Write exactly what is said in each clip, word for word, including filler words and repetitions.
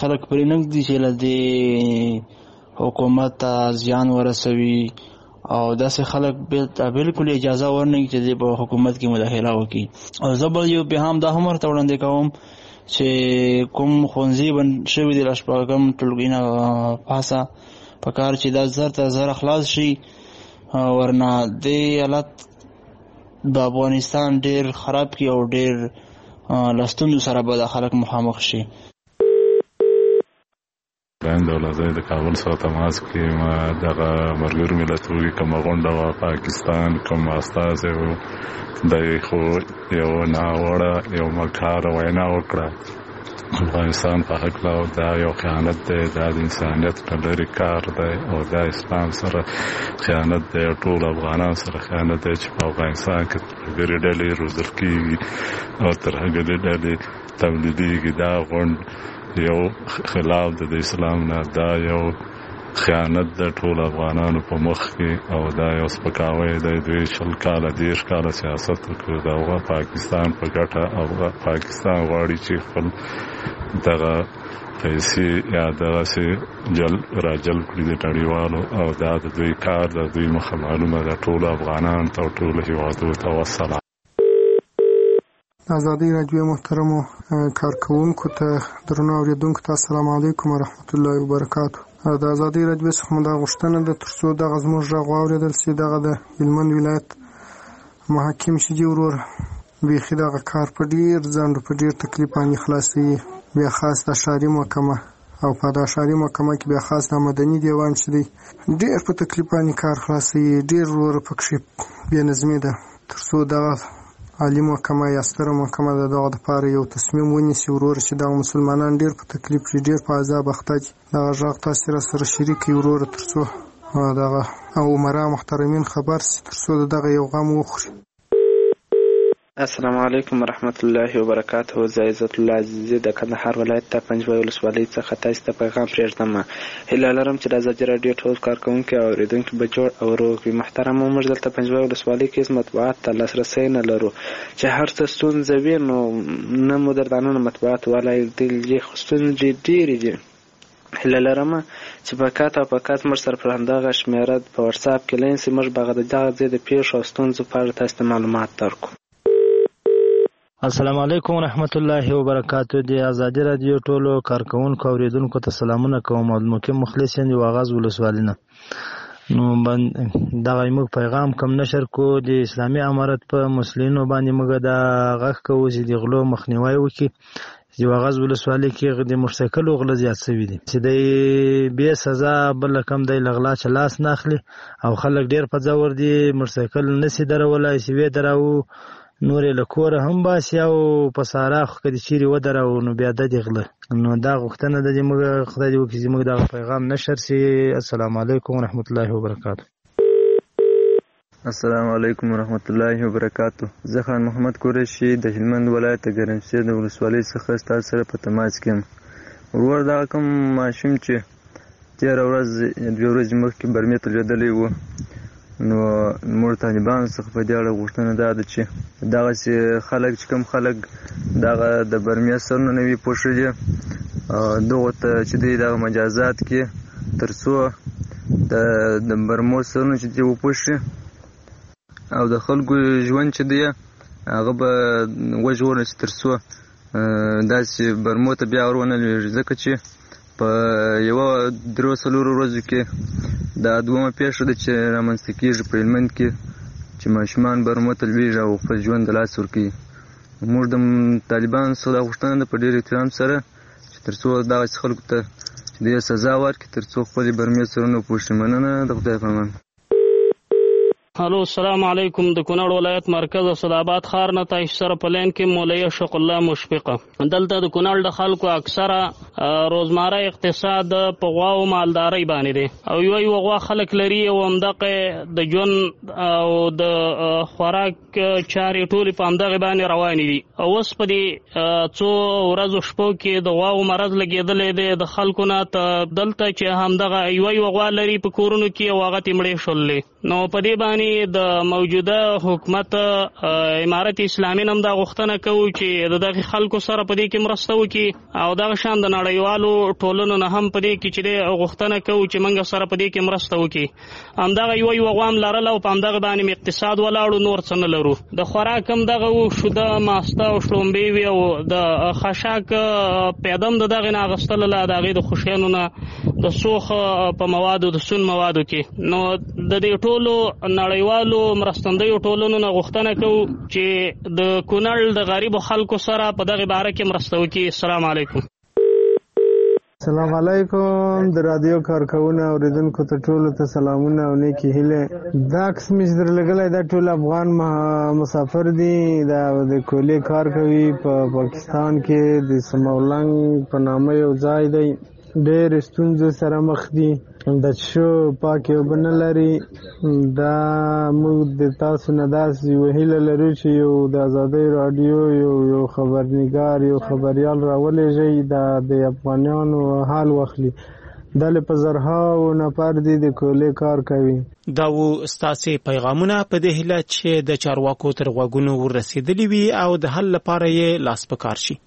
خلک پرې نږدي چې له دې حکومت ته زیان ورسوي او داسې خلک بالکل اجازه ورنکړي چې دې په حکومت کې مداخله وکړي. او زه به یو پیغام دا هم ورته وړاندې کوم چې کوم ښوونځي بند شوي دي له شپږم ټولګي نه پاسه په کار چې دا زر تر زره خلاص شي، ورنه دې حالت د افغانستان ډېر خراب کړي او ډېر له ستونزو سره به دا خلک مخامخ شي. لاندې ولادۍ د کابل سره تماس کې ما دغه ملګرو ملتونو کومه غونډه وه پاکستان کوم استازی و دی خو یو ناوړه یو مکاره وینا وکړه افغانستان په هکله او دا یو خیانت دی، دا د انسانیت نه لرې کار دی او دا اسلام سره خیانت دی، ټول افغانان سره خیانت دی چې په افغانستان کې ترهګرې ډلې روزل کېږي او ترهګرې ډلې تولیدېږي. دا غونډ یو خلاف د اسلام نه، دا یو خیانت د ټول افغانانو په مخ کې او دا یو سپکاوی دی. دوی شل کاله دېرش کاله سیاست وکړ د هغه پاکستان په ګټه او پاکستان غواړي چې خپل دغه پیسې یا دغسې جل راجل کړي د نړیوالو او دا د دوی کار د دوی مخه معلومه ده ټولو افغانانو ته او ټولو هېوادونو ته. والسلام. ازادي راډیو محترمو کارکوونکو ته درنو اورېدونکو ته السلام علیکم ورحمت الله وبرکاتو. د ازادي راډیو څخه مو دا غوښتنه ده تر څو دغه زموږ غږ واورېدل شي، دغه د هلمند ولایت محکم شجي ورور بیخي دغه کار په ډېر ځنډ په ډېر تکلیف باندې خلاصوي، بیا خاص د ښاري محکمه او په دا ښاري محکمه کې بیا خاص د مدني دیوان چې دی ډېر په تکلیف باندې کار خلاصوي، ډېر ورور پکښې بې نظمي ده. تر څو دغه عالي محکمه یا ستره محکمه د دغه دپاره یو تصمیم ونیسي ورور چې دغه مسلمانان ډېر په تکلیف شي، ډېر په عذاب اخته دي، دغه غږ تاسې را سره شریک کړئ وروره تر څو دغه او عمرا محترمین خبر شي، تر څو د دغه یو غم وخوري. السلام علیکم ورحمت الله وبرکاته. زه عزت الله عزیزی د کندهار ولایت د پنجوای ولسوالۍ څخه تاسو ته پیغام پرېږدم. هیله لرم چې د ازادي راډیو ټول کارکوونکي او اورېدونکي به جوړ او روغ وي. محترمو موږ دلته پنجوای ولسوالۍ کې مطبوعات ته لاسرسی نه لرو چې هر څه ستونزه وي نو نه مو دردانونه مطبوعات وایي دلې خو ستونزې ډېرې دي. هیله لرم چې په کات او په کات موږ سره پر همدغه شمېره په وټساپ کې لاین سي موږ به د دغه ځای د پیښو او ستونزو په اړه تاسو ته معلومات درکړو. السلام علیکم ورحمت الله وبرکاتو. د ازادي راډیو ټولو کارکوونکو او اوریدونکو ته سلامونه کوم. مقیم مخلص یم د واغاز ولسوالۍ نه. نو دغه موږ پیغام کم نشر کو د اسلامي امارت په مسلمانانو باندې موږ دا غږ کوو چې د غلو مخنیوي وکړي. د واغاز ولسوالۍ کې د موټرسایکل غله زیات شوي دي چې د بې سزا بل کم دی لغلا چې لاس نه اخلي او خلک ډېر په ځور دي موټرسایکل نشي درولای چې وې دراو نورې له کوره هم باسي او په ساراخ کې د چیرې ودرو نو بیا د دې غله. نو دا غوښتنه ده چې موږ خدای دې وکړي چې موږ دغه پیغام نشر شي. السلام علیکم ورحمت الله وبرکاتو. السلام علیکم ورحمت الله وبرکاتو. زه خان محمد قریشي د هلمند ولایت د ګرمسیر د ولسوالۍ څخه ستاسو سره په تماس کې یم. ورور دغه کوم ماشوم چې تېره ورځ دوې ورځې مخکې برمې ته لوېدلی و نو موږ طالبانو څخه په دې اړه غوښتنه دا ده چې دغسې خلک چې کوم خلک دغه د برمې سرونه نه وي پوښلي دغو ته چې دوی دغه مجازات کړي تر څو د برمو سرونه چې دوی وپوښي او د خلکو ژوند چې دی هغه به وژغورل شي تر څو داسې برمو ته بیا ور ونه لوېږي. ځکه چې په یوه درو څلورو ورځو کې دا دومره پیښه ده چې رامنځته کېږي په هلمند کې چې ماشومان برمو ته لوېږي او خپل ژوند د لاس ورکوي. موږ د طالبانو څخه دا غوښتنه ده په ډېر احترام سره چې تر څو دغسې خلکو ته چې دوی سزا ورکړي تر څو خپلې برمې سرونه وپوښي. مننه. د خدای په امان. الو السلام علیکم. د کونړ ولایت مرکز او صداباد ښار نه تاسو سره په لین کې مولوي شوق الله مشفقه. دلته د کونړ د خلکو اکثره روزمره اقتصاد په غوا او مالدارۍ باندې دی او یو یو غوا خلک لري او همدغه د ژوند او د خوراک چارې ټولې په همدغه باندې روانې دي. اوس په دې څو ورځو شپو کې د غوا او مرض لګېدلی دی د خلکو نه ته دلته چې همدغه یو یو غوا لري په کورونو کې او هغه تې مړې شولې نو په دې باندې د موجوده حکومت امارت اسلامي نم دا غوښتنه کوي چې د دغه خلکو سره په دې کې مرسته وکړي او دغه شان د نړیوالو ټولنو نه هم په دې کې چې غوښتنه کوي چې موږ سره په دې کې مرسته وکړي. همدغه یو یو غوام لرل او په همدغه باندې اقتصاد ولاړو، نور څه نه لرو. د خوراک هم دغه و شوده ماسته او شړومبې وي او د خشاک پیدم د دغه نه اخیستل له د هغې د خوشیانو نه د سوخ په موادو د سون موادو کې. نو د دې ټولو نړیوالو مرستندیو ټولنو نه غوښتنه کوو چې د کونړ د غریبو خلکو سره په دغه باره کې مرسته وکړي. السلام علیکم. السلام علیکم. د رادیو کارکوونکو اوریدونکو ته ټولو ته سلامونه او نیکی هیله. دا قسم چې درلګلای دا ټول افغان مسافر دي، دا د کولی کار کوي په پاکستان کې د سمولنګ په نامه یو ځای دی. ډېر ستونزو سره مخ دي، د شو پاکې اوبه نه لري. دا موږ د تاسو نه داسې یوه هیله لرو چې یو د ازادۍ راډیو یو یو خبرنګار یو خبریال راولېږئ دا د افغانانو حال واخلي. دلې په زرهاو نفر دي د کولی کار کوي. دا و ستاسې پیغامونه په دې هیله چې د چارواکو تر غوږونو ورسېدلي وي او د حل لپاره یې لاس په کار شي.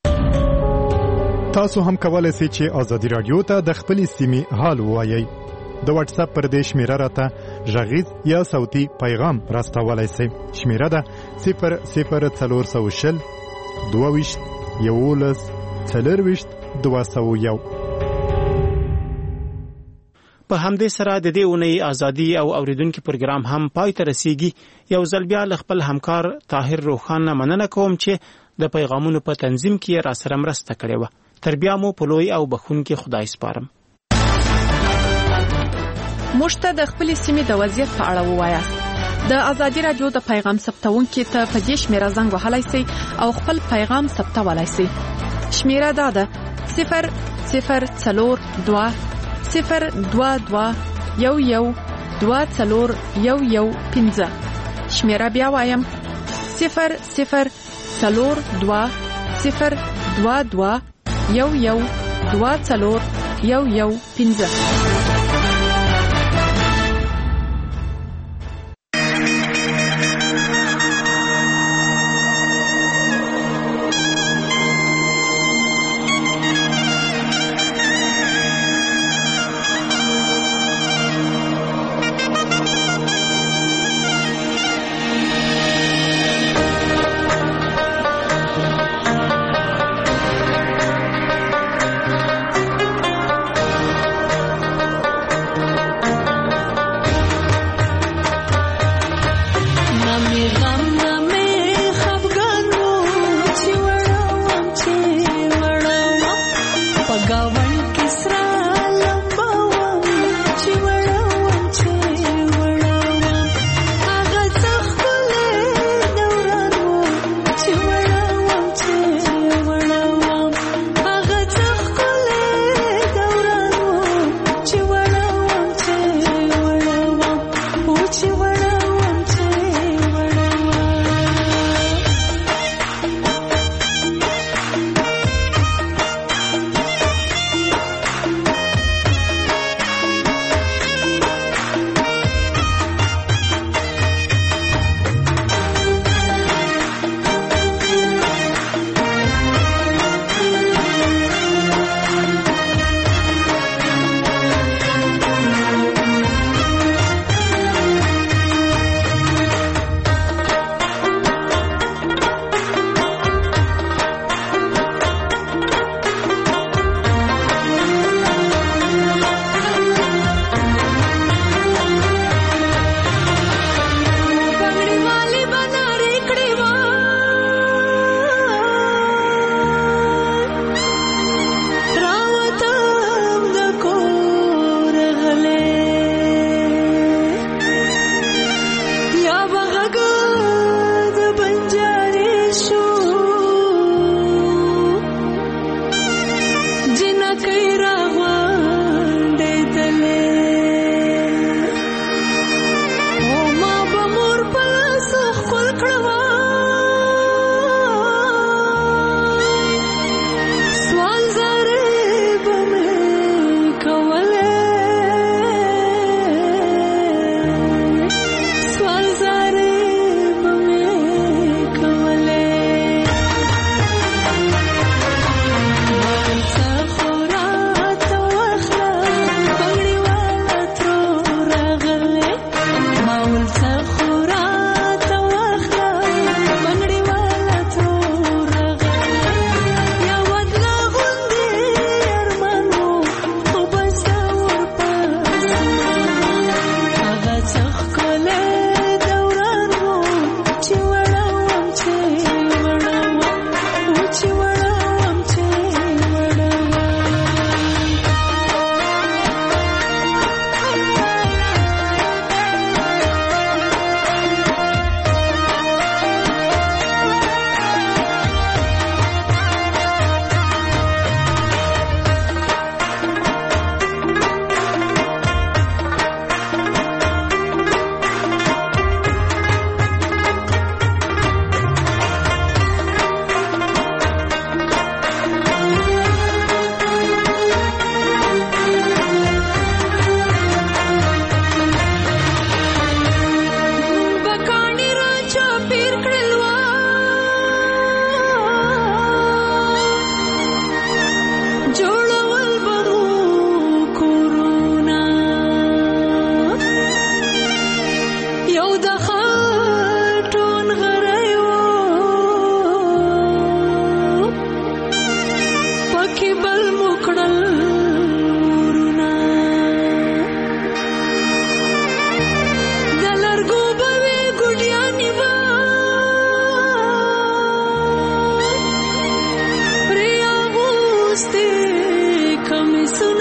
تاسو هم کولای شئ چې ازادي رادیو ته د خپلې سیمې حال ووایئ. د واتس اپ پر دې شمیره راته غږیز یا صوتي پیغام راستولی شئ. شمیره ده صفر صفر څلور سوه شل دوه ویشت یولس څلرویشت دوه سوه یو. په همدې سره د دې اونۍ ازادي او اوریدونکو پروګرام هم پای ته رسیږي. یو ځل بیا له خپل همکار طاهر روخان مننه کوم چې د پیغامونو په تنظیم کې را سره مرسته کړې وه. تر بیا مو په لوی او بخښونکي خدای سپارم. موږ ته د خپلې سیمې د وضعیت په اړه ووایاست. د ازادي رادیو د پیغام ثبتونکي ته په دې شمیره زنګ وهلی سئ او خپل پیغام ثبتولی سئ. شمیره دا ده صفر صفر څلور دوه صفر دوه دوه یو یو دوه څلور یو یو پنځه. شمیره بیا وایم صفر صفر څلور دوه صفر دوه دوه یو یو دوه څلور یو یو پنځه. مکړل ورونه دلرګو بوي ګډياني با ريا غوستي کمسون